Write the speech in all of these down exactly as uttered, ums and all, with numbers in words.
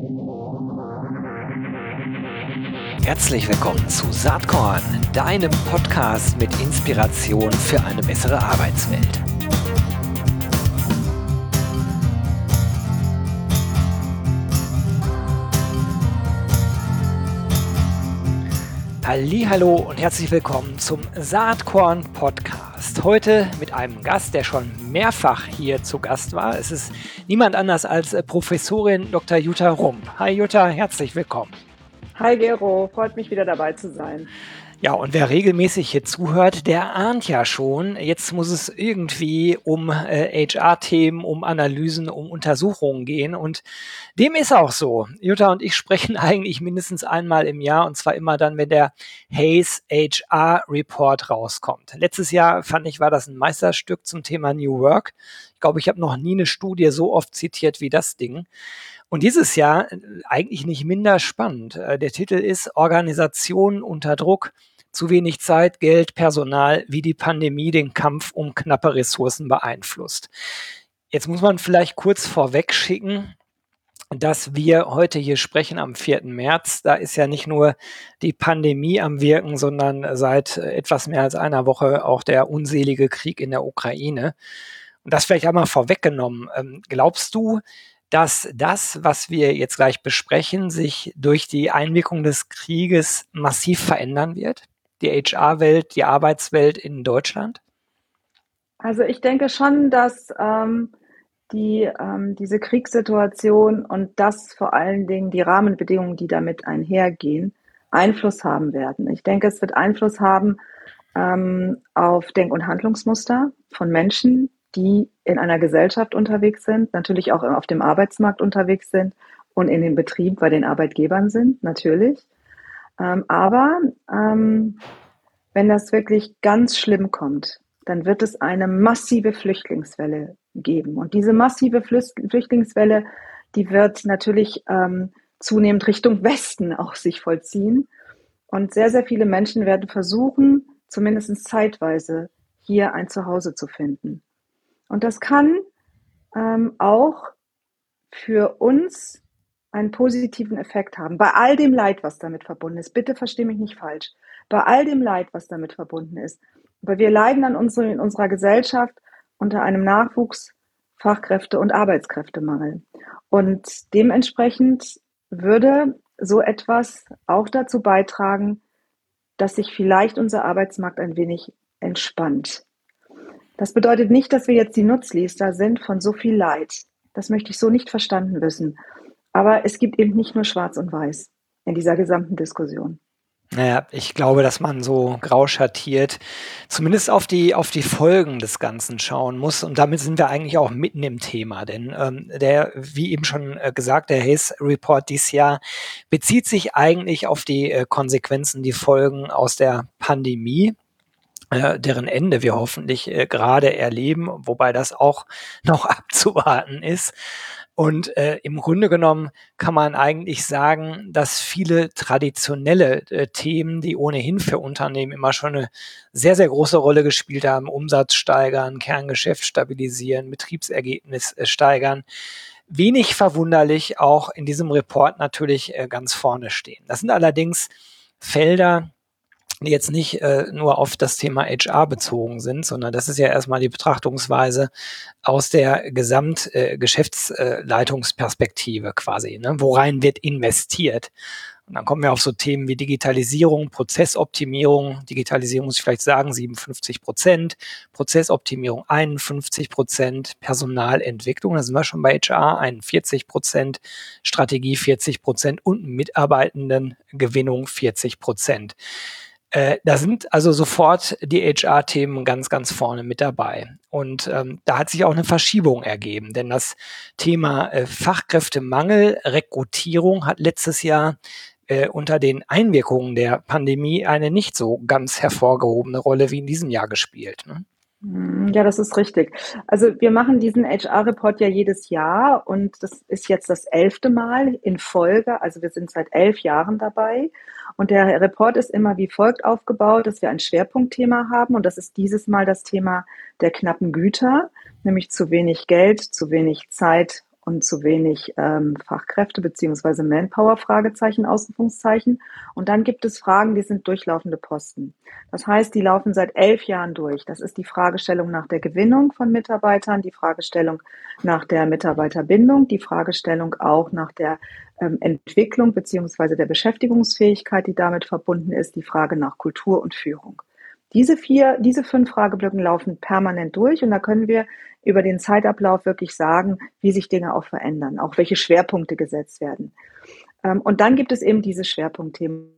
Herzlich willkommen zu Saatkorn, deinem Podcast mit Inspiration für eine bessere Arbeitswelt. Hallihallo und herzlich willkommen zum Saatkorn Podcast. Heute mit einem Gast, der schon mehrfach hier zu Gast war. Es ist niemand anders als Professorin Doktor Jutta Rump. Hi Jutta, herzlich willkommen. Hi Gero, freut mich wieder dabei zu sein. Ja, und wer regelmäßig hier zuhört, der ahnt ja schon, jetzt muss es irgendwie um äh, H R-Themen, um Analysen, um Untersuchungen gehen. Und dem ist auch so. Jutta und ich sprechen eigentlich mindestens einmal im Jahr, und zwar immer dann, wenn der Hays H R-Report rauskommt. Letztes Jahr, fand ich, war das ein Meisterstück zum Thema New Work. Ich glaube, ich habe noch nie eine Studie so oft zitiert wie das Ding. Und dieses Jahr eigentlich nicht minder spannend. Der Titel ist Organisationen unter Druck, zu wenig Zeit, Geld, Personal, wie die Pandemie den Kampf um knappe Ressourcen beeinflusst. Jetzt muss man vielleicht kurz vorweg schicken, dass wir heute hier sprechen am vierten März. Da ist ja nicht nur die Pandemie am Wirken, sondern seit etwas mehr als einer Woche auch der unselige Krieg in der Ukraine. Und das vielleicht einmal vorweggenommen. Glaubst du, dass das, was wir jetzt gleich besprechen, sich durch die Einwirkung des Krieges massiv verändern wird? Die H R-Welt, die Arbeitswelt in Deutschland? Also ich denke schon, dass ähm, die, ähm, diese Kriegssituation und das vor allen Dingen die Rahmenbedingungen, die damit einhergehen, Einfluss haben werden. Ich denke, es wird Einfluss haben ähm, auf Denk- und Handlungsmuster von Menschen, die in einer Gesellschaft unterwegs sind, natürlich auch auf dem Arbeitsmarkt unterwegs sind und in dem Betrieb bei den Arbeitgebern sind, natürlich. Ähm, aber ähm, wenn das wirklich ganz schlimm kommt, dann wird es eine massive Flüchtlingswelle geben. Und diese massive Flüchtlingswelle, die wird natürlich ähm, zunehmend Richtung Westen auch sich vollziehen. Und sehr, sehr viele Menschen werden versuchen, zumindest zeitweise hier ein Zuhause zu finden. Und das kann ähm, auch für uns einen positiven Effekt haben. Bei all dem Leid, was damit verbunden ist. Bitte versteh mich nicht falsch. Bei all dem Leid, was damit verbunden ist. Aber wir leiden an uns, in unserer Gesellschaft unter einem Nachwuchs, Fachkräfte- und Arbeitskräftemangel. Und dementsprechend würde so etwas auch dazu beitragen, dass sich vielleicht unser Arbeitsmarkt ein wenig entspannt. Das bedeutet nicht, dass wir jetzt die Nutznießer sind von so viel Leid. Das möchte ich so nicht verstanden wissen. Aber es gibt eben nicht nur Schwarz und Weiß in dieser gesamten Diskussion. Naja, ich glaube, dass man so grau schattiert zumindest auf die, auf die Folgen des Ganzen schauen muss. Und damit sind wir eigentlich auch mitten im Thema. Denn ähm, der, wie eben schon äh, gesagt, der Hays Report dieses Jahr bezieht sich eigentlich auf die äh, Konsequenzen, die Folgen aus der Pandemie, äh, deren Ende wir hoffentlich äh, gerade erleben, wobei das auch noch abzuwarten ist. Und äh, im Grunde genommen kann man eigentlich sagen, dass viele traditionelle äh, Themen, die ohnehin für Unternehmen immer schon eine sehr, sehr große Rolle gespielt haben, Umsatz steigern, Kerngeschäft stabilisieren, Betriebsergebnis äh, steigern, wenig verwunderlich auch in diesem Report natürlich äh, ganz vorne stehen. Das sind allerdings Felder, die jetzt nicht äh, nur auf das Thema H R bezogen sind, sondern das ist ja erstmal die Betrachtungsweise aus der Gesamtgeschäftsleitungsperspektive äh, quasi. Ne? Worein wird investiert? Und dann kommen wir auf so Themen wie Digitalisierung, Prozessoptimierung. Digitalisierung muss ich vielleicht sagen, siebenundfünfzig Prozent, Prozessoptimierung einundfünfzig Prozent, Personalentwicklung, da sind wir schon bei H R, einundvierzig Prozent, Strategie vierzig Prozent und Mitarbeitendengewinnung vierzig Prozent. Äh, da sind also sofort die H R-Themen ganz, ganz vorne mit dabei. Und ähm, da hat sich auch eine Verschiebung ergeben, denn das Thema äh, Fachkräftemangel, Rekrutierung hat letztes Jahr äh, unter den Einwirkungen der Pandemie eine nicht so ganz hervorgehobene Rolle wie in diesem Jahr gespielt. Ne? Ja, das ist richtig. Also wir machen diesen H R-Report ja jedes Jahr und das ist jetzt das elfte Mal in Folge. Also wir sind seit elf Jahren dabei und der Report ist immer wie folgt aufgebaut, dass wir ein Schwerpunktthema haben und das ist dieses Mal das Thema der knappen Güter, nämlich zu wenig Geld, zu wenig Zeit und zu wenig ähm, Fachkräfte beziehungsweise Manpower, Fragezeichen, Ausrufungszeichen. Und dann gibt es Fragen, die sind durchlaufende Posten. Das heißt, die laufen seit elf Jahren durch. Das ist die Fragestellung nach der Gewinnung von Mitarbeitern, die Fragestellung nach der Mitarbeiterbindung, die Fragestellung auch nach der ähm, Entwicklung beziehungsweise der Beschäftigungsfähigkeit, die damit verbunden ist, die Frage nach Kultur und Führung. Diese vier, diese fünf Frageblöcken laufen permanent durch und da können wir über den Zeitablauf wirklich sagen, wie sich Dinge auch verändern, auch welche Schwerpunkte gesetzt werden. Und dann gibt es eben diese Schwerpunktthemen.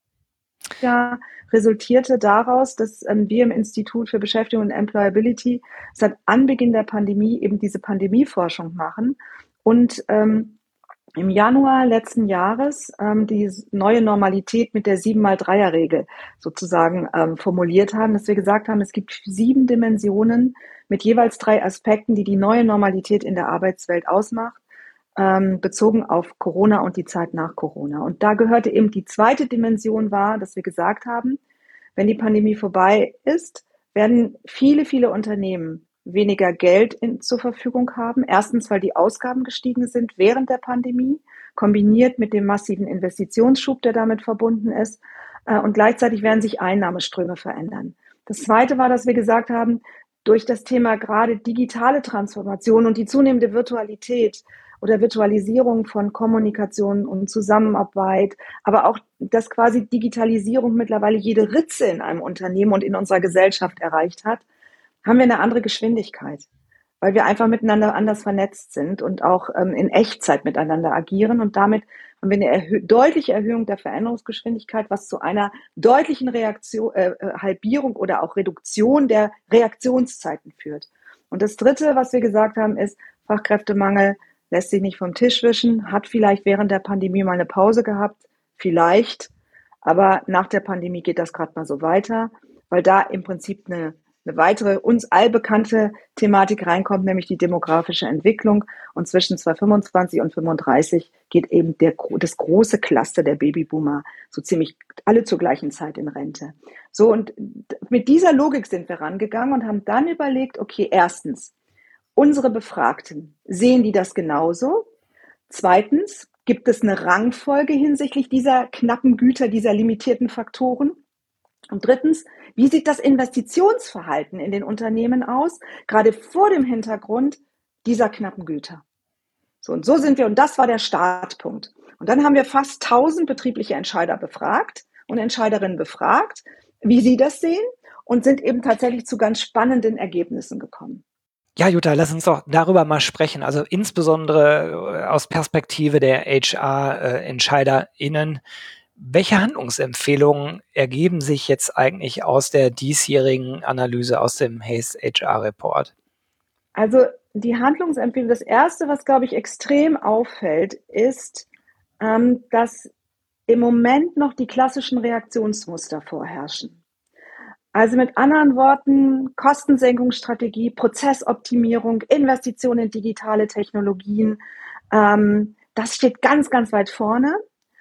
Ja, resultierte daraus, dass wir im Institut für Beschäftigung und Employability seit Anbeginn der Pandemie eben diese Pandemieforschung machen und ähm, im Januar letzten Jahres ähm, die neue Normalität mit der sieben mal Dreier Regel sozusagen ähm, formuliert haben, dass wir gesagt haben, es gibt sieben Dimensionen mit jeweils drei Aspekten, die die neue Normalität in der Arbeitswelt ausmacht, ähm, bezogen auf Corona und die Zeit nach Corona. Und da gehörte eben die zweite Dimension war, dass wir gesagt haben, wenn die Pandemie vorbei ist, werden viele, viele Unternehmen weniger Geld in, zur Verfügung haben. Erstens, weil die Ausgaben gestiegen sind während der Pandemie, kombiniert mit dem massiven Investitionsschub, der damit verbunden ist. Und gleichzeitig werden sich Einnahmeströme verändern. Das Zweite war, dass wir gesagt haben, durch das Thema gerade digitale Transformation und die zunehmende Virtualität oder Virtualisierung von Kommunikation und Zusammenarbeit, aber auch, dass quasi Digitalisierung mittlerweile jede Ritze in einem Unternehmen und in unserer Gesellschaft erreicht hat, haben wir eine andere Geschwindigkeit, weil wir einfach miteinander anders vernetzt sind und auch ähm, in Echtzeit miteinander agieren. Und damit haben wir eine erhö- deutliche Erhöhung der Veränderungsgeschwindigkeit, was zu einer deutlichen Reaktion, äh, Halbierung oder auch Reduktion der Reaktionszeiten führt. Und das Dritte, was wir gesagt haben, ist, Fachkräftemangel lässt sich nicht vom Tisch wischen, hat vielleicht während der Pandemie mal eine Pause gehabt, vielleicht, aber nach der Pandemie geht das gerade mal so weiter, weil da im Prinzip eine eine weitere uns allbekannte Thematik reinkommt, nämlich die demografische Entwicklung. Und zwischen zweitausendfünfundzwanzig und fünfunddreißig geht eben der, das große Cluster der Babyboomer so ziemlich alle zur gleichen Zeit in Rente. So, und mit dieser Logik sind wir rangegangen und haben dann überlegt, okay, erstens, unsere Befragten, sehen die das genauso? Zweitens, gibt es eine Rangfolge hinsichtlich dieser knappen Güter, dieser limitierten Faktoren? Und drittens, wie sieht das Investitionsverhalten in den Unternehmen aus, gerade vor dem Hintergrund dieser knappen Güter? So, und so sind wir, und das war der Startpunkt. Und dann haben wir fast tausend betriebliche Entscheider befragt und Entscheiderinnen befragt, wie sie das sehen, und sind eben tatsächlich zu ganz spannenden Ergebnissen gekommen. Ja, Jutta, lass uns doch darüber mal sprechen. Also insbesondere aus Perspektive der H R-EntscheiderInnen. Welche Handlungsempfehlungen ergeben sich jetzt eigentlich aus der diesjährigen Analyse aus dem Hays H R-Report? Also die Handlungsempfehlung, das Erste, was, glaube ich, extrem auffällt, ist, ähm, dass im Moment noch die klassischen Reaktionsmuster vorherrschen. Also mit anderen Worten, Kostensenkungsstrategie, Prozessoptimierung, Investition in digitale Technologien, ähm, das steht ganz, ganz weit vorne.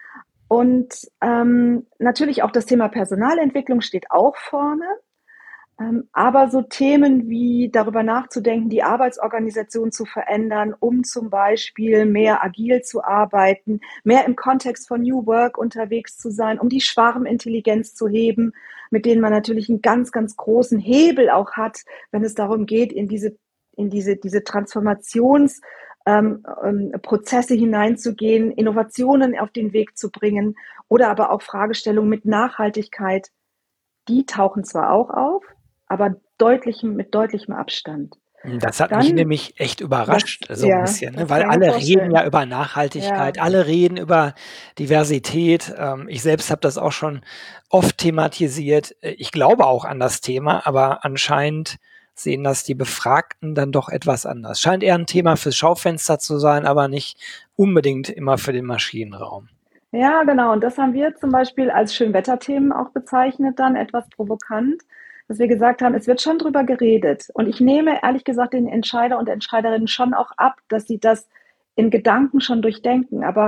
Und ähm, natürlich auch das Thema Personalentwicklung steht auch vorne. Ähm, aber so Themen wie darüber nachzudenken, die Arbeitsorganisation zu verändern, um zum Beispiel mehr agil zu arbeiten, mehr im Kontext von New Work unterwegs zu sein, um die Schwarmintelligenz zu heben, mit denen man natürlich einen ganz, ganz großen Hebel auch hat, wenn es darum geht, in diese, in diese, diese Transformations- Ähm, ähm, Prozesse hineinzugehen, Innovationen auf den Weg zu bringen oder aber auch Fragestellungen mit Nachhaltigkeit, die tauchen zwar auch auf, aber deutlichem, mit deutlichem Abstand. Das hat mich Dann, nämlich echt überrascht, das, so ein ja, bisschen, ne? das Weil kann ich mir alle reden ja vorstellen. über Nachhaltigkeit, Ja, alle reden über Diversität. Ähm, ich selbst habe das auch schon oft thematisiert. Äh, Ich glaube auch an das Thema, aber anscheinend sehen das die Befragten dann doch etwas anders. Scheint eher ein Thema fürs Schaufenster zu sein, aber nicht unbedingt immer für den Maschinenraum. ja, genau. Und das haben wir zum Beispiel als Schönwetterthemen auch bezeichnet, dann etwas provokant, dass wir gesagt haben, es wird schon drüber geredet. Und ich nehme ehrlich gesagt den Entscheider und Entscheiderinnen schon auch ab, dass sie das in Gedanken schon durchdenken. Aber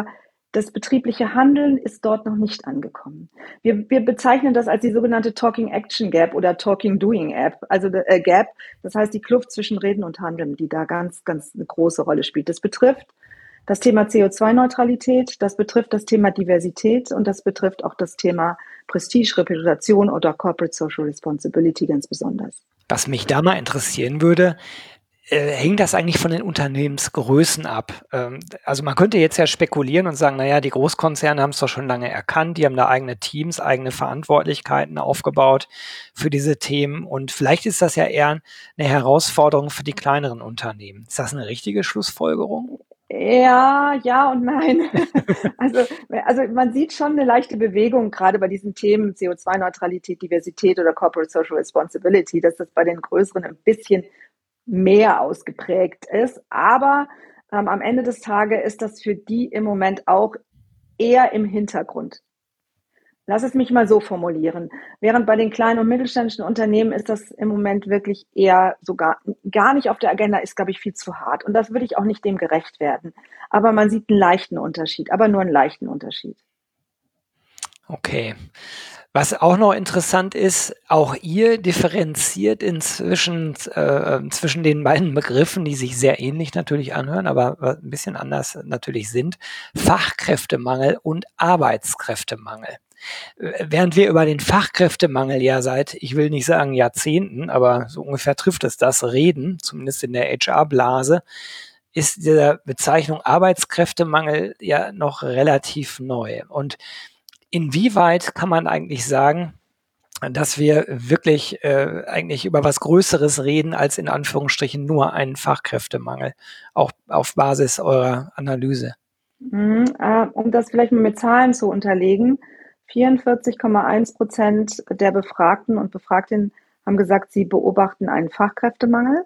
das betriebliche Handeln ist dort noch nicht angekommen. Wir, wir bezeichnen das als die sogenannte Talking Action Gap oder Talking Doing Gap, also äh, Gap. Das heißt die Kluft zwischen Reden und Handeln, die da ganz, ganz eine große Rolle spielt. Das betrifft das Thema C O zwei Neutralität, das betrifft das Thema Diversität und das betrifft auch das Thema Prestige, Reputation oder Corporate Social Responsibility ganz besonders. Was mich da mal interessieren würde, Äh, hängt das eigentlich von den Unternehmensgrößen ab? Ähm, also man könnte jetzt ja spekulieren und sagen, naja, die Großkonzerne haben es doch schon lange erkannt, die haben da eigene Teams, eigene Verantwortlichkeiten aufgebaut für diese Themen und vielleicht ist das ja eher eine Herausforderung für die kleineren Unternehmen. Ist das eine richtige Schlussfolgerung? Ja, ja und nein. Also, also man sieht schon eine leichte Bewegung, gerade bei diesen Themen C O zwei Neutralität, Diversität oder Corporate Social Responsibility, dass das bei den größeren ein bisschen mehr ausgeprägt ist. Aber ähm, am Ende des Tages ist das für die im Moment auch eher im Hintergrund. Lass es mich mal so formulieren. Während bei den kleinen und mittelständischen Unternehmen ist das im Moment wirklich eher sogar gar nicht auf der Agenda, ist, glaube ich, viel zu hart. Und das würde ich auch nicht dem gerecht werden. Aber man sieht einen leichten Unterschied, aber nur einen leichten Unterschied. Okay. Was auch noch interessant ist, auch ihr differenziert inzwischen äh, zwischen den beiden Begriffen, die sich sehr ähnlich natürlich anhören, aber ein bisschen anders natürlich sind, Fachkräftemangel und Arbeitskräftemangel. Während wir über den Fachkräftemangel ja seit, ich will nicht sagen Jahrzehnten, aber so ungefähr trifft es das, reden, zumindest in der H R-Blase, ist diese Bezeichnung Arbeitskräftemangel ja noch relativ neu. Und inwieweit kann man eigentlich sagen, dass wir wirklich äh, eigentlich über was Größeres reden als in Anführungsstrichen nur einen Fachkräftemangel, auch auf Basis eurer Analyse? Mhm, äh, um das vielleicht mal mit Zahlen zu unterlegen, vierundvierzig Komma eins Prozent der Befragten und Befragtinnen haben gesagt, sie beobachten einen Fachkräftemangel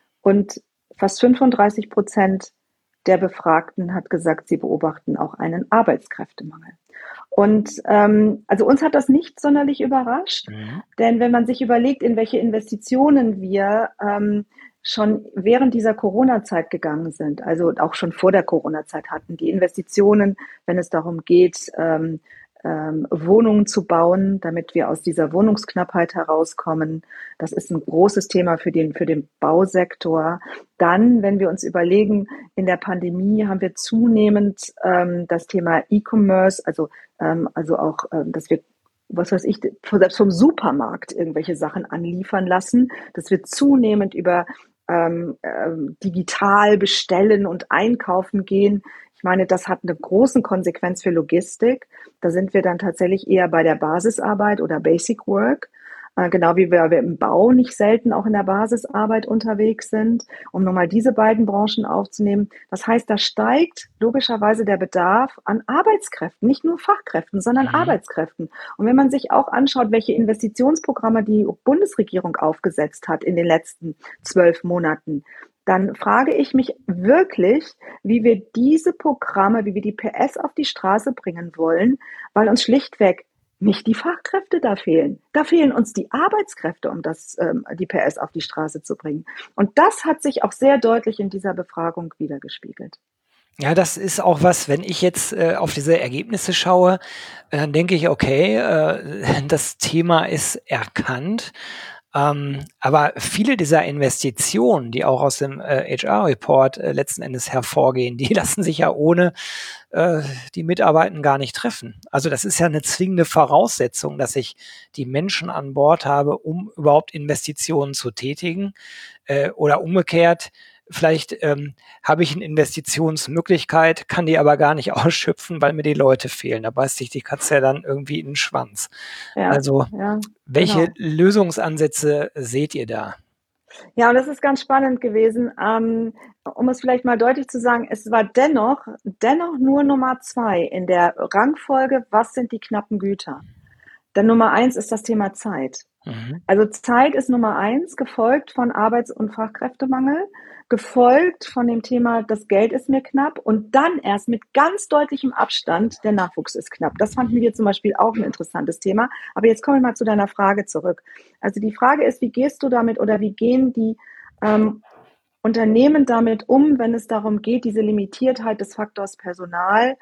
und fast fünfunddreißig Prozent der Befragten hat gesagt, sie beobachten auch einen Arbeitskräftemangel. Und ähm, also uns hat das nicht sonderlich überrascht, Mhm. denn wenn man sich überlegt, in welche Investitionen wir ähm, schon während dieser Corona-Zeit gegangen sind, also auch schon vor der Corona-Zeit hatten, die Investitionen, wenn es darum geht, ähm, ähm, Wohnungen zu bauen, damit wir aus dieser Wohnungsknappheit herauskommen. Das ist ein großes Thema für den, für den Bausektor. Dann, wenn wir uns überlegen, in der Pandemie haben wir zunehmend ähm, das Thema E-Commerce, also, ähm, also auch, ähm, dass wir was weiß ich, selbst vom Supermarkt irgendwelche Sachen anliefern lassen. Das wird zunehmend über ähm, ähm, digital bestellen und einkaufen gehen. Ich meine, das hat eine große Konsequenz für Logistik. Da sind wir dann tatsächlich eher bei der Basisarbeit oder Basic Work. Äh, genau wie wir, wir im Bau nicht selten auch in der Basisarbeit unterwegs sind, um nochmal diese beiden Branchen aufzunehmen. Das heißt, da steigt logischerweise der Bedarf an Arbeitskräften, nicht nur Fachkräften, sondern Mhm. Arbeitskräften. Und wenn man sich auch anschaut, welche Investitionsprogramme die Bundesregierung aufgesetzt hat in den letzten zwölf Monaten, dann frage ich mich wirklich, wie wir diese Programme, wie wir die P S auf die Straße bringen wollen, weil uns schlichtweg nicht die Fachkräfte da fehlen. Da fehlen uns die Arbeitskräfte, um das, ähm, die P S auf die Straße zu bringen. Und das hat sich auch sehr deutlich in dieser Befragung wiedergespiegelt. Ja, das ist auch was, wenn ich jetzt äh, auf diese Ergebnisse schaue, äh, dann denke ich, okay, äh, das Thema ist erkannt. Ähm, aber viele dieser Investitionen, die auch aus dem äh, H R-Report äh, letzten Endes hervorgehen, die lassen sich ja ohne äh, die Mitarbeitenden gar nicht treffen. Also das ist ja eine zwingende Voraussetzung, dass ich die Menschen an Bord habe, um überhaupt Investitionen zu tätigen. Äh, oder umgekehrt, vielleicht ähm, habe ich eine Investitionsmöglichkeit, kann die aber gar nicht ausschöpfen, weil mir die Leute fehlen. Da beißt sich die Katze ja dann irgendwie in den Schwanz. Ja, Also ja, welche genau. Lösungsansätze seht ihr da? Ja, und das ist ganz spannend gewesen. Ähm, um es vielleicht mal deutlich zu sagen, es war dennoch, dennoch nur Nummer zwei in der Rangfolge, was sind die knappen Güter? Denn Nummer eins ist das Thema Zeit. Mhm. Also Zeit ist Nummer eins, gefolgt von Arbeits- und Fachkräftemangel, gefolgt von dem Thema, das Geld ist mir knapp und dann erst mit ganz deutlichem Abstand, der Nachwuchs ist knapp. Das fanden wir zum Beispiel auch ein interessantes Thema. Aber jetzt kommen wir mal zu deiner Frage zurück. Also die Frage ist, wie gehst du damit oder wie gehen die ähm, Unternehmen damit um, wenn es darum geht, diese Limitiertheit des Faktors Personal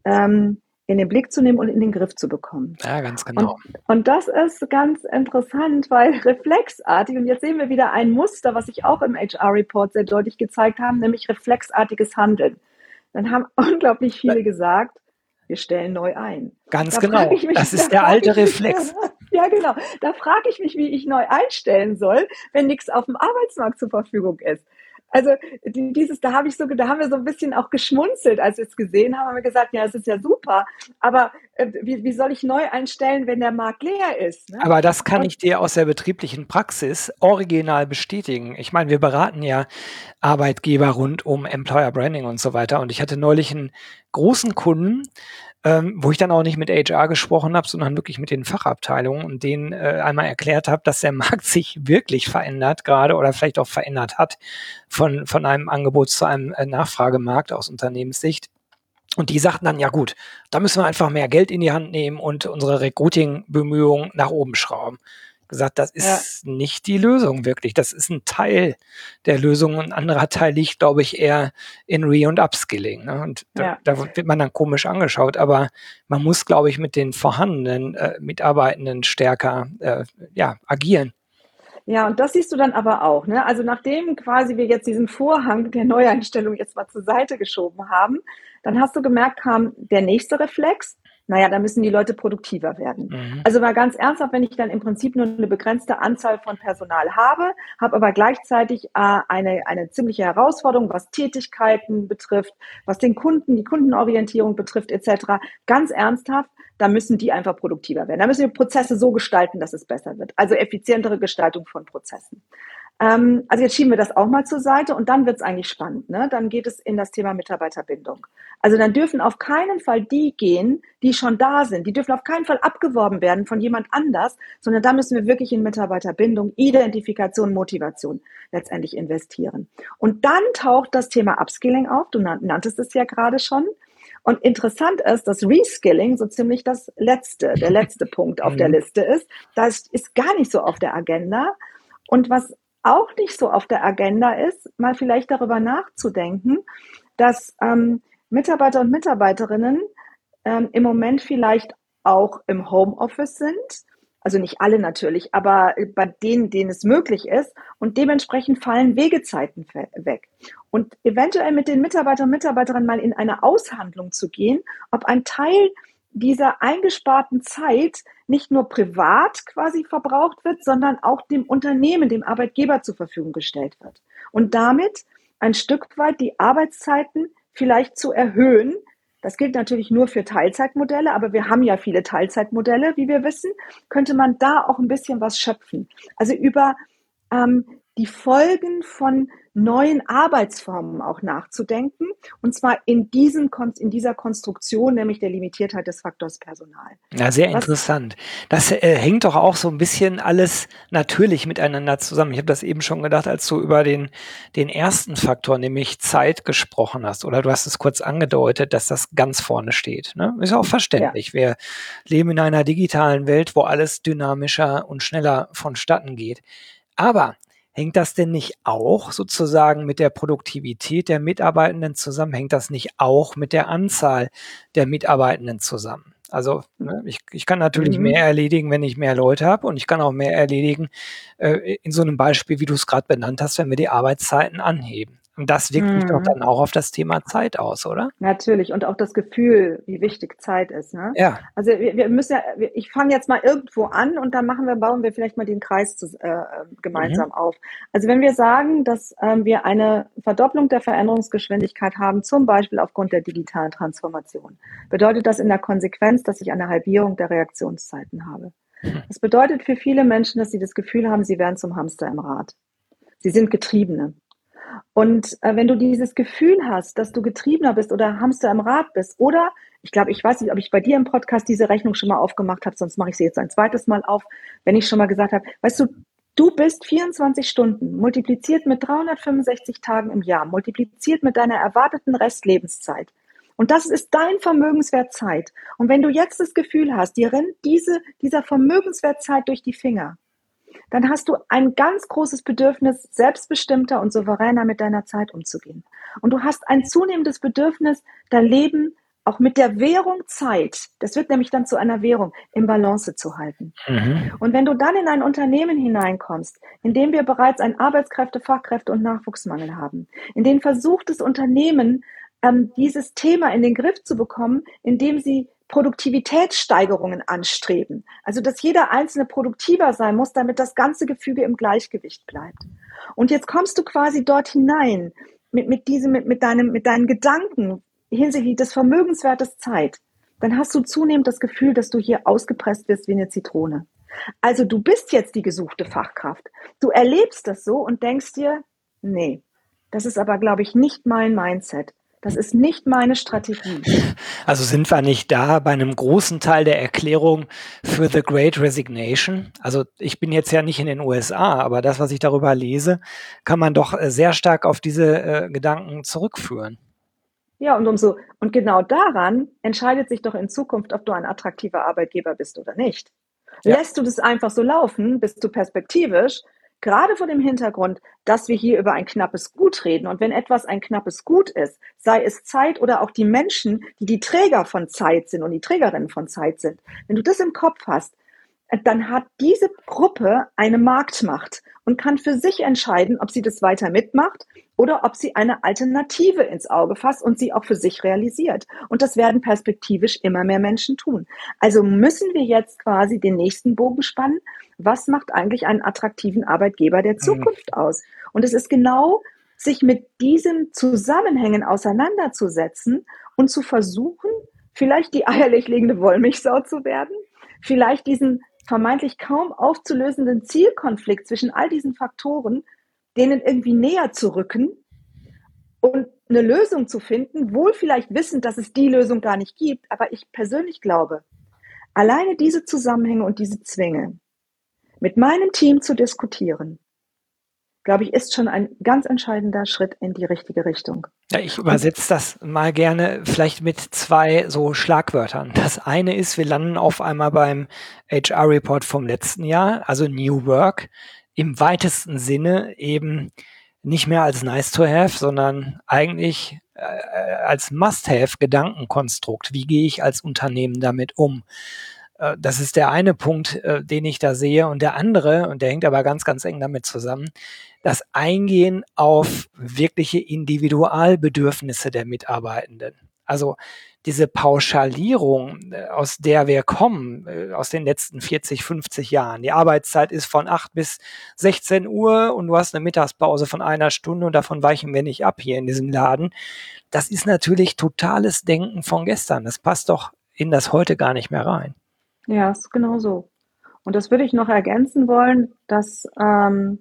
ähm, in den Blick zu nehmen und in den Griff zu bekommen. Ja, ganz genau. Und, und das ist ganz interessant, weil reflexartig, und jetzt sehen wir wieder ein Muster, was sich auch im H R-Report sehr deutlich gezeigt haben, nämlich reflexartiges Handeln. Dann haben unglaublich viele gesagt, wir stellen neu ein. Ganz Da genau. frage ich mich, Das da ist der frage alte ich mich, Reflex. ja, genau. Da frage ich mich, wie ich neu einstellen soll, wenn nichts auf dem Arbeitsmarkt zur Verfügung ist. Also die- dieses, da habe ich so, da haben wir so ein bisschen auch geschmunzelt, als wir es gesehen haben, haben wir gesagt, ja, es ist ja super, aber äh, wie, wie soll ich neu einstellen, wenn der Markt leer ist? Ne? Aber das kann Und ich dir aus der betrieblichen Praxis original bestätigen. Ich meine, wir beraten ja Arbeitgeber rund um Employer Branding und so weiter. Und ich hatte neulich einen großen Kunden, ähm, wo ich dann auch nicht mit H R gesprochen habe, sondern wirklich mit den Fachabteilungen und denen äh, einmal erklärt habe, dass der Markt sich wirklich verändert gerade oder vielleicht auch verändert hat von, von einem Angebot zu einem äh, Nachfragemarkt aus Unternehmenssicht. Und die sagten dann, ja gut, da müssen wir einfach mehr Geld in die Hand nehmen und unsere Recruiting-Bemühungen nach oben schrauben. Gesagt, das ja, ist nicht die Lösung wirklich. Das ist ein Teil der Lösung. Ein anderer Teil liegt, glaube ich, eher in Re- und Upskilling. Ne? Und da, ja. da wird man dann komisch angeschaut. Aber man muss, glaube ich, mit den vorhandenen äh, Mitarbeitenden stärker äh, ja, agieren. Ja, und das siehst du dann aber auch, ne? Also nachdem quasi wir jetzt diesen Vorhang der Neueinstellung jetzt mal zur Seite geschoben haben, dann hast du gemerkt, kam der nächste Reflex. Naja, da müssen die Leute produktiver werden. Mhm. Also mal ganz ernsthaft, wenn ich dann im Prinzip nur eine begrenzte Anzahl von Personal habe, habe aber gleichzeitig äh, eine, eine ziemliche Herausforderung, was Tätigkeiten betrifft, was den Kunden, die Kundenorientierung betrifft, et cetera. Ganz ernsthaft, da müssen die einfach produktiver werden. Da müssen wir Prozesse so gestalten, dass es besser wird. Also effizientere Gestaltung von Prozessen. Ähm, also jetzt schieben wir das auch mal zur Seite und dann wird es eigentlich spannend. Ne? Dann geht es in das Thema Mitarbeiterbindung. Also dann dürfen auf keinen Fall die gehen, die schon da sind. Die dürfen auf keinen Fall abgeworben werden von jemand anders, sondern da müssen wir wirklich in Mitarbeiterbindung, Identifikation, Motivation letztendlich investieren. Und dann taucht das Thema Upskilling auf. Du nanntest es ja gerade schon. Und interessant ist, dass Reskilling so ziemlich das letzte, der letzte Punkt auf der Mhm. Liste ist. Das ist gar nicht so auf der Agenda. Und was auch nicht so auf der Agenda ist, mal vielleicht darüber nachzudenken, dass ähm, Mitarbeiter und Mitarbeiterinnen ähm, im Moment vielleicht auch im Homeoffice sind. Also nicht alle natürlich, aber bei denen, denen es möglich ist. Und dementsprechend fallen Wegezeiten weg. Und eventuell mit den Mitarbeitern und Mitarbeiterinnen mal in eine Aushandlung zu gehen, ob ein Teil dieser eingesparten Zeit nicht nur privat quasi verbraucht wird, sondern auch dem Unternehmen, dem Arbeitgeber zur Verfügung gestellt wird. Und damit ein Stück weit die Arbeitszeiten vielleicht zu erhöhen. Das gilt natürlich nur für Teilzeitmodelle, aber wir haben ja viele Teilzeitmodelle, wie wir wissen, könnte man da auch ein bisschen was schöpfen. Also über ähm, die Folgen von neuen Arbeitsformen auch nachzudenken, und zwar in, diesen, in dieser Konstruktion, nämlich der Limitiertheit des Faktors Personal. Ja, sehr Was, interessant. Das äh, hängt doch auch so ein bisschen alles natürlich miteinander zusammen. Ich habe das eben schon gedacht, als du über den, den ersten Faktor, nämlich Zeit, gesprochen hast. Oder du hast es kurz angedeutet, dass das ganz vorne steht. Ne? Ist auch ja, verständlich. Wir leben in einer digitalen Welt, wo alles dynamischer und schneller vonstatten geht. Aber hängt das denn nicht auch sozusagen mit der Produktivität der Mitarbeitenden zusammen? Hängt das nicht auch mit der Anzahl der Mitarbeitenden zusammen? Also ne, ich, ich kann natürlich mhm. mehr erledigen, wenn ich mehr Leute habe, und ich kann auch mehr erledigen äh, in so einem Beispiel, wie du es gerade benannt hast, wenn wir die Arbeitszeiten anheben. Und das wirkt sich doch Mhm. dann auch auf das Thema Zeit aus, oder? Natürlich, und auch das Gefühl, wie wichtig Zeit ist. Ne? Ja. Also wir, wir müssen ja, ich fange jetzt mal irgendwo an und dann machen wir, bauen wir vielleicht mal den Kreis zu, äh, Mhm. gemeinsam auf. Also wenn wir sagen, dass ähm, wir eine Verdopplung der Veränderungsgeschwindigkeit haben, zum Beispiel aufgrund der digitalen Transformation, bedeutet das in der Konsequenz, dass ich eine Halbierung der Reaktionszeiten habe. Das bedeutet für viele Menschen, dass sie das Gefühl haben, sie wären zum Hamster im Rad. Sie sind Getriebene. Und äh, wenn du dieses Gefühl hast, dass du Getriebener bist oder Hamster im Rad bist, oder ich glaube, ich weiß nicht, ob ich bei dir im Podcast diese Rechnung schon mal aufgemacht habe, sonst mache ich sie jetzt ein zweites Mal auf, wenn ich schon mal gesagt habe, weißt du, du bist vierundzwanzig Stunden multipliziert mit dreihundertfünfundsechzig Tagen im Jahr, multipliziert mit deiner erwarteten Restlebenszeit. Und das ist dein Vermögenswert Zeit. Und wenn du jetzt das Gefühl hast, dir rennt diese, dieser Vermögenswert Zeit durch die Finger, dann hast du ein ganz großes Bedürfnis, selbstbestimmter und souveräner mit deiner Zeit umzugehen. Und du hast ein zunehmendes Bedürfnis, dein Leben auch mit der Währung Zeit, das wird nämlich dann zu einer Währung, im Balance zu halten. Mhm. Und wenn du dann in ein Unternehmen hineinkommst, in dem wir bereits einen Arbeitskräfte-, Fachkräfte- und Nachwuchsmangel haben, in dem versucht das Unternehmen, ähm, dieses Thema in den Griff zu bekommen, indem sie Produktivitätssteigerungen anstreben. Also, dass jeder Einzelne produktiver sein muss, damit das ganze Gefüge im Gleichgewicht bleibt. Und jetzt kommst du quasi dort hinein mit, mit, diesem, mit, mit, deinem, mit deinen Gedanken hinsichtlich des Vermögenswertes Zeit. Dann hast du zunehmend das Gefühl, dass du hier ausgepresst wirst wie eine Zitrone. Also du bist jetzt die gesuchte Fachkraft. Du erlebst das so und denkst dir, nee, das ist aber, glaube ich, nicht mein Mindset. Das ist nicht meine Strategie. Also sind wir nicht da bei einem großen Teil der Erklärung für The Great Resignation? Also ich bin jetzt ja nicht in den U S A, aber das, was ich darüber lese, kann man doch sehr stark auf diese äh, Gedanken zurückführen. Ja, und umso, und genau daran entscheidet sich doch in Zukunft, ob du ein attraktiver Arbeitgeber bist oder nicht. Ja. Lässt du das einfach so laufen, bist du perspektivisch, gerade vor dem Hintergrund, dass wir hier über ein knappes Gut reden. Und wenn etwas ein knappes Gut ist, sei es Zeit oder auch die Menschen, die die Träger von Zeit sind und die Trägerinnen von Zeit sind, wenn du das im Kopf hast, dann hat diese Gruppe eine Marktmacht und kann für sich entscheiden, ob sie das weiter mitmacht oder ob sie eine Alternative ins Auge fasst und sie auch für sich realisiert. Und das werden perspektivisch immer mehr Menschen tun. Also müssen wir jetzt quasi den nächsten Bogen spannen. Was macht eigentlich einen attraktiven Arbeitgeber der Zukunft aus? Und es ist genau, sich mit diesen Zusammenhängen auseinanderzusetzen und zu versuchen, vielleicht die eierlich legende Wollmilchsau zu werden, vielleicht diesen vermeintlich kaum aufzulösenden Zielkonflikt zwischen all diesen Faktoren, denen irgendwie näher zu rücken und eine Lösung zu finden, wohl vielleicht wissend, dass es die Lösung gar nicht gibt. Aber ich persönlich glaube, alleine diese Zusammenhänge und diese Zwänge mit meinem Team zu diskutieren, glaube ich, ist schon ein ganz entscheidender Schritt in die richtige Richtung. Ja, ich übersetze das mal gerne vielleicht mit zwei so Schlagwörtern. Das eine ist, wir landen auf einmal beim H R-Report vom letzten Jahr, also New Work, im weitesten Sinne eben nicht mehr als nice to have, sondern eigentlich äh, als Must-have-Gedankenkonstrukt. Wie gehe ich als Unternehmen damit um? Äh, das ist der eine Punkt, äh, den ich da sehe. Und der andere, und der hängt aber ganz, ganz eng damit zusammen, das Eingehen auf wirkliche Individualbedürfnisse der Mitarbeitenden. Also diese Pauschalierung, aus der wir kommen, aus den letzten vierzig, fünfzig Jahren. Die Arbeitszeit ist von acht bis sechzehn Uhr und du hast eine Mittagspause von einer Stunde und davon weichen wir nicht ab hier in diesem Laden. Das ist natürlich totales Denken von gestern. Das passt doch in das heute gar nicht mehr rein. Ja, ist genau so. Und das würde ich noch ergänzen wollen, dass ähm,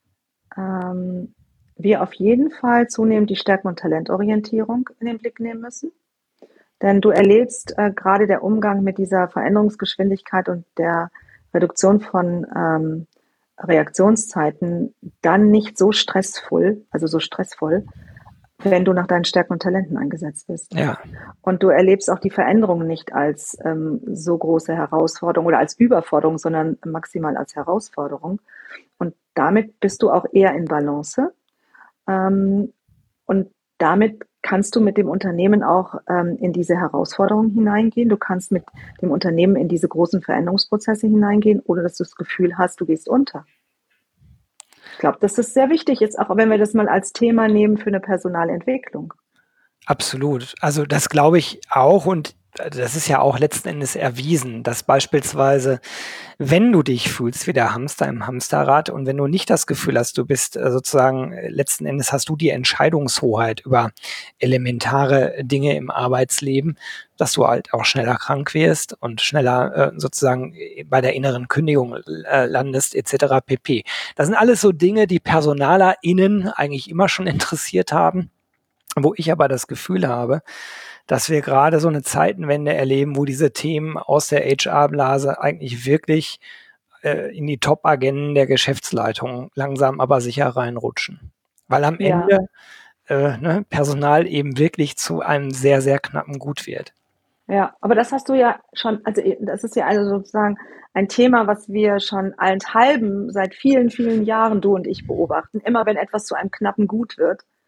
ähm, wir auf jeden Fall zunehmend die Stärken- und Talentorientierung in den Blick nehmen müssen. Denn du erlebst äh, gerade der Umgang mit dieser Veränderungsgeschwindigkeit und der Reduktion von ähm, Reaktionszeiten dann nicht so stressvoll, also so stressvoll, wenn du nach deinen Stärken und Talenten eingesetzt bist. Ja. Und du erlebst auch die Veränderung nicht als ähm, so große Herausforderung oder als Überforderung, sondern maximal als Herausforderung. Und damit bist du auch eher in Balance. Ähm, und damit kannst du mit dem Unternehmen auch ähm, in diese Herausforderungen hineingehen. Du kannst mit dem Unternehmen in diese großen Veränderungsprozesse hineingehen, ohne dass du das Gefühl hast, du gehst unter. Ich glaube, dass das sehr wichtig ist, auch wenn wir das mal als Thema nehmen für eine Personalentwicklung. Absolut. Also das glaube ich auch und das ist ja auch letzten Endes erwiesen, dass beispielsweise, wenn du dich fühlst wie der Hamster im Hamsterrad und wenn du nicht das Gefühl hast, du bist sozusagen, letzten Endes hast du die Entscheidungshoheit über elementare Dinge im Arbeitsleben, dass du halt auch schneller krank wirst und schneller äh, sozusagen bei der inneren Kündigung äh, landest et cetera pp. Das sind alles so Dinge, die PersonalerInnen eigentlich immer schon interessiert haben, wo ich aber das Gefühl habe, dass wir gerade so eine Zeitenwende erleben, wo diese Themen aus der H R-Blase eigentlich wirklich äh, in die Top-Agenden der Geschäftsleitung langsam aber sicher reinrutschen. Weil am Ja. Ende äh, ne, Personal eben wirklich zu einem sehr, sehr knappen Gut wird. Ja, aber das hast du ja schon, also das ist ja also sozusagen ein Thema, was wir schon allenthalben seit vielen, vielen Jahren, du und ich, beobachten. Immer wenn etwas zu einem knappen Gut wird,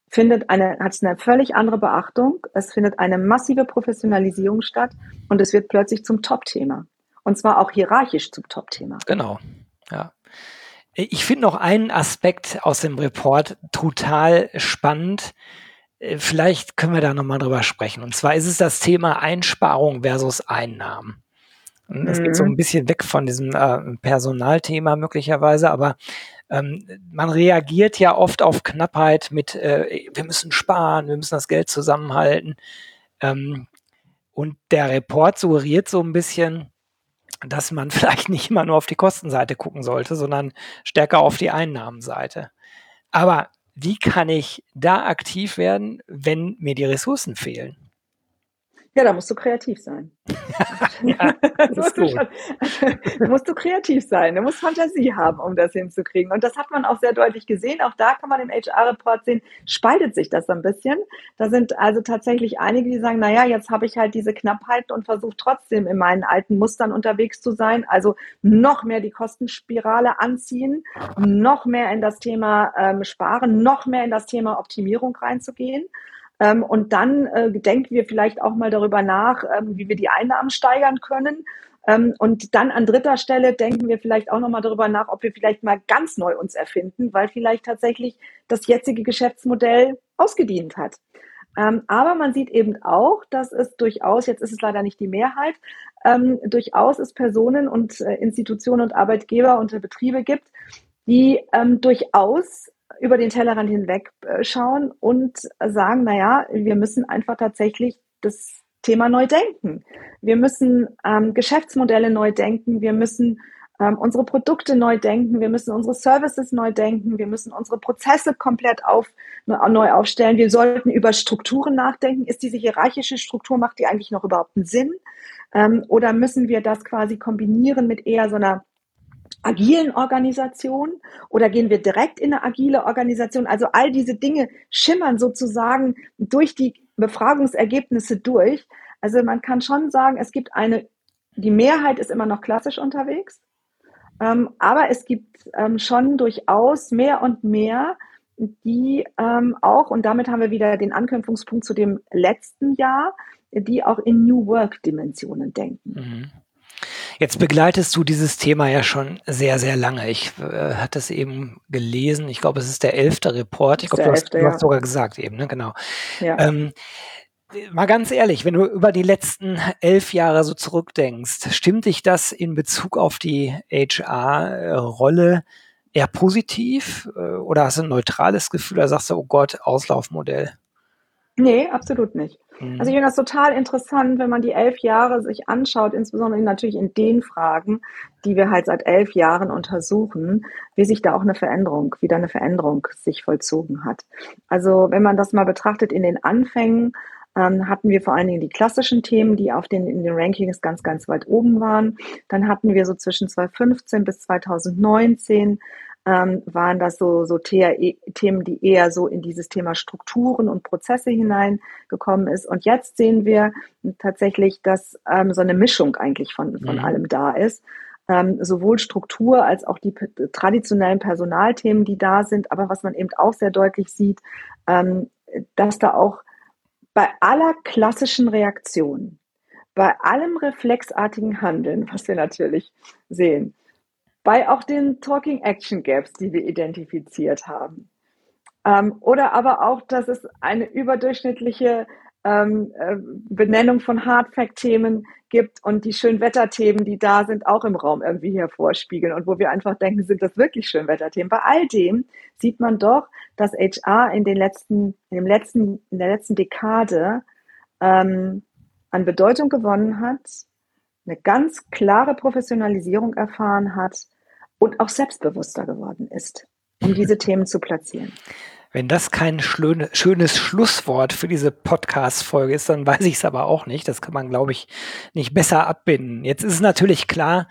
findet eine, hat es eine völlig andere Beachtung, es findet eine massive Professionalisierung statt und es wird plötzlich zum Top-Thema. Und zwar auch hierarchisch zum Top-Thema. Genau, ja. Ich finde noch einen Aspekt aus dem Report total spannend. Vielleicht können wir da nochmal drüber sprechen. Und zwar ist es das Thema Einsparung versus Einnahmen. Das mhm. geht so ein bisschen weg von diesem äh, Personalthema möglicherweise, aber ähm, man reagiert ja oft auf Knappheit mit, äh, wir müssen sparen, wir müssen das Geld zusammenhalten. Ähm, und der Report suggeriert so ein bisschen, dass man vielleicht nicht immer nur auf die Kostenseite gucken sollte, sondern stärker auf die Einnahmenseite. Aber wie kann ich da aktiv werden, wenn mir die Ressourcen fehlen? Ja, da musst du kreativ sein. Ja, das musst, du schon, musst du kreativ sein, du musst Fantasie haben, um das hinzukriegen. Und das hat man auch sehr deutlich gesehen. Auch da kann man im H R-Report sehen, spaltet sich das ein bisschen. Da sind also tatsächlich einige, die sagen, naja, jetzt habe ich halt diese Knappheit und versuche trotzdem in meinen alten Mustern unterwegs zu sein. Also noch mehr die Kostenspirale anziehen, noch mehr in das Thema ähm, Sparen, noch mehr in das Thema Optimierung reinzugehen. Ähm, und dann äh, denken wir vielleicht auch mal darüber nach, ähm, wie wir die Einnahmen steigern können. Ähm, und dann an dritter Stelle denken wir vielleicht auch noch mal darüber nach, ob wir vielleicht mal ganz neu uns erfinden, weil vielleicht tatsächlich das jetzige Geschäftsmodell ausgedient hat. Ähm, aber man sieht eben auch, dass es durchaus, jetzt ist es leider nicht die Mehrheit, ähm, durchaus es Personen und äh, Institutionen und Arbeitgeber und äh, Betriebe gibt, die ähm, durchaus über den Tellerrand hinweg äh, schauen und sagen, naja, wir müssen einfach tatsächlich das Thema neu denken. Wir müssen ähm, Geschäftsmodelle neu denken, wir müssen ähm, unsere Produkte neu denken, wir müssen unsere Services neu denken, wir müssen unsere Prozesse komplett auf, neu aufstellen. Wir sollten über Strukturen nachdenken. Ist diese hierarchische Struktur, macht die eigentlich noch überhaupt einen Sinn? Ähm, oder müssen wir das quasi kombinieren mit eher so einer agilen Organisation oder gehen wir direkt in eine agile Organisation? Also all diese Dinge schimmern sozusagen durch die Befragungsergebnisse durch. Also man kann schon sagen, es gibt eine, die Mehrheit ist immer noch klassisch unterwegs, ähm, aber es gibt ähm, schon durchaus mehr und mehr, die ähm, auch, und damit haben wir wieder den Anknüpfungspunkt zu dem letzten Jahr, die auch in New Work-Dimensionen denken. Mhm. Jetzt begleitest du dieses Thema ja schon sehr, sehr lange. Ich äh, hatte es eben gelesen. Ich glaube, es ist der elfte Report. Ich glaube, du, hast, du hast sogar gesagt eben, ne? Genau. Ja. Ähm, mal ganz ehrlich, wenn du über die letzten elf Jahre so zurückdenkst, stimmt dich das in Bezug auf die H R-Rolle eher positiv äh, oder hast du ein neutrales Gefühl oder sagst du, oh Gott, Auslaufmodell? Nee, absolut nicht. Also ich finde das total interessant, wenn man die elf Jahre sich anschaut, insbesondere natürlich in den Fragen, die wir halt seit elf Jahren untersuchen, wie sich da auch eine Veränderung, wieder eine Veränderung sich vollzogen hat. Also wenn man das mal betrachtet in den Anfängen, ähm, hatten wir vor allen Dingen die klassischen Themen, die auf den, in den Rankings ganz, ganz weit oben waren. Dann hatten wir so zwischen zweitausendfünfzehn bis zweitausendneunzehn Ähm, waren das so, so Themen, die eher so in dieses Thema Strukturen und Prozesse hineingekommen ist. Und jetzt sehen wir tatsächlich, dass ähm, so eine Mischung eigentlich von, von mhm. allem da ist. Ähm, sowohl Struktur als auch die p- traditionellen Personalthemen, die da sind. Aber was man eben auch sehr deutlich sieht, ähm, dass da auch bei aller klassischen Reaktion, bei allem reflexartigen Handeln, was wir natürlich sehen, bei auch den Talking Action Gaps, die wir identifiziert haben. Ähm, oder aber auch, dass es eine überdurchschnittliche ähm, äh, Benennung von Hard-Fact-Themen gibt und die Schönwetterthemen, die da sind, auch im Raum irgendwie hervorspiegeln und wo wir einfach denken, sind das wirklich Schönwetterthemen? Bei all dem sieht man doch, dass H R in den letzten, in dem letzten, in der letzten Dekade ähm, an Bedeutung gewonnen hat, eine ganz klare Professionalisierung erfahren hat und auch selbstbewusster geworden ist, um diese Themen zu platzieren. Wenn das kein schönes Schlusswort für diese Podcast-Folge ist, dann weiß ich es aber auch nicht. Das kann man, glaube ich, nicht besser abbinden. Jetzt ist es natürlich klar,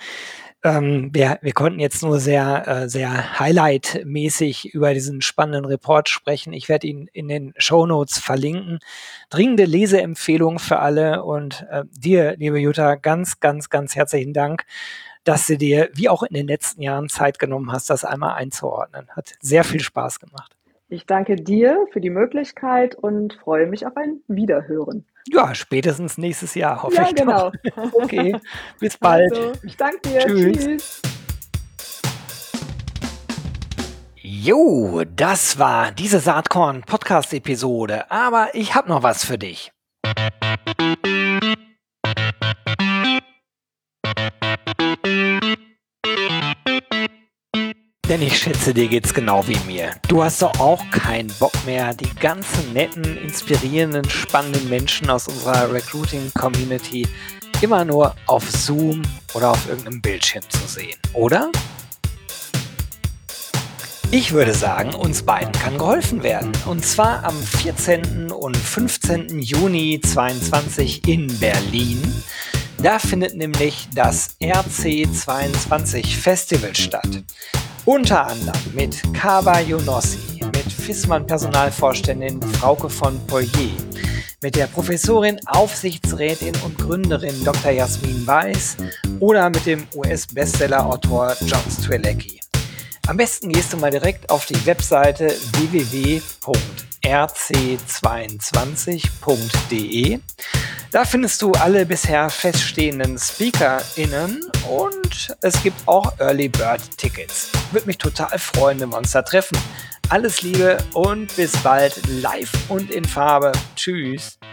ähm, wir, wir konnten jetzt nur sehr, äh, sehr highlight-mäßig über diesen spannenden Report sprechen. Ich werde ihn in den Shownotes verlinken. Dringende Leseempfehlung für alle und äh, dir, liebe Jutta, ganz, ganz, ganz herzlichen Dank, dass du dir, wie auch in den letzten Jahren, Zeit genommen hast, das einmal einzuordnen. Hat sehr viel Spaß gemacht. Ich danke dir für die Möglichkeit und freue mich auf ein Wiederhören. Ja, spätestens nächstes Jahr, hoffe Ja, ich doch. genau. Okay, bis bald. Also, ich danke dir. Tschüss. Tschüss. Jo, das war diese Saatkorn-Podcast-Episode, aber ich habe noch was für dich. Denn ich schätze, dir geht's genau wie mir. Du hast doch auch keinen Bock mehr, die ganzen netten, inspirierenden, spannenden Menschen aus unserer Recruiting-Community immer nur auf Zoom oder auf irgendeinem Bildschirm zu sehen, oder? Ich würde sagen, uns beiden kann geholfen werden. Und zwar am vierzehnten und fünfzehnten Juni zweitausendzweiundzwanzig in Berlin. Da findet nämlich das R C zweiundzwanzig Festival statt. Unter anderem mit Kawa Younossi, mit Fissmann Personalvorständin Frauke von Poirier, mit der Professorin, Aufsichtsrätin und Gründerin Doktor Jasmin Weiß oder mit dem U S-Bestseller-Autor John Strzelecki. Am besten gehst du mal direkt auf die Webseite w w w punkt r c zweiundzwanzig punkt d e. Da findest du alle bisher feststehenden SpeakerInnen und es gibt auch Early Bird Tickets. Würde mich total freuen, wenn wir uns da treffen. Alles Liebe und bis bald live und in Farbe. Tschüss.